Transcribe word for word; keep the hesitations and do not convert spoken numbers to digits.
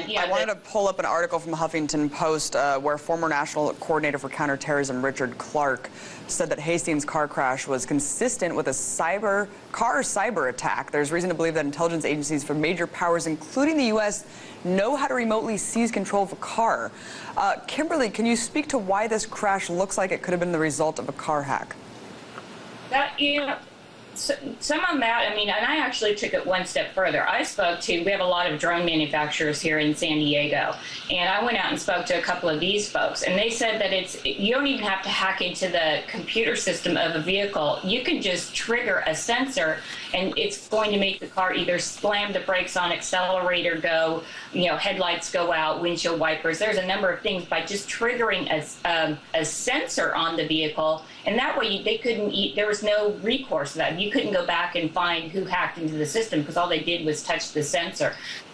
you know, I wanted to pull up an article from the Huffington Post uh, where former National Coordinator for Counterterrorism Richard Clarke said that Hastings' car crash was consistent with a cyber car cyber attack. There's reason to believe that intelligence agencies from major powers, including the U S, know how to remotely seize control of a car. Uh, Kimberly, can you speak to why this crash looks like it could have been the result of a car hack? That, you know, so, some of that, I mean, and I actually took it one step further. I spoke to, we have a lot of drone manufacturers here in San Diego, and I went out and spoke to a couple of these folks, and they said that it's, you don't even have to hack into the computer system of a vehicle. You can just trigger a sensor, and it's going to make the car either slam the brakes on, accelerator go, you know, headlights go out, windshield wipers. There's a number of things by just triggering a, um, a sensor on the vehicle, and that way you, they couldn't eat, there was no recourse to that. You couldn't go back and find who hacked into the system because all they did was touch the sensor.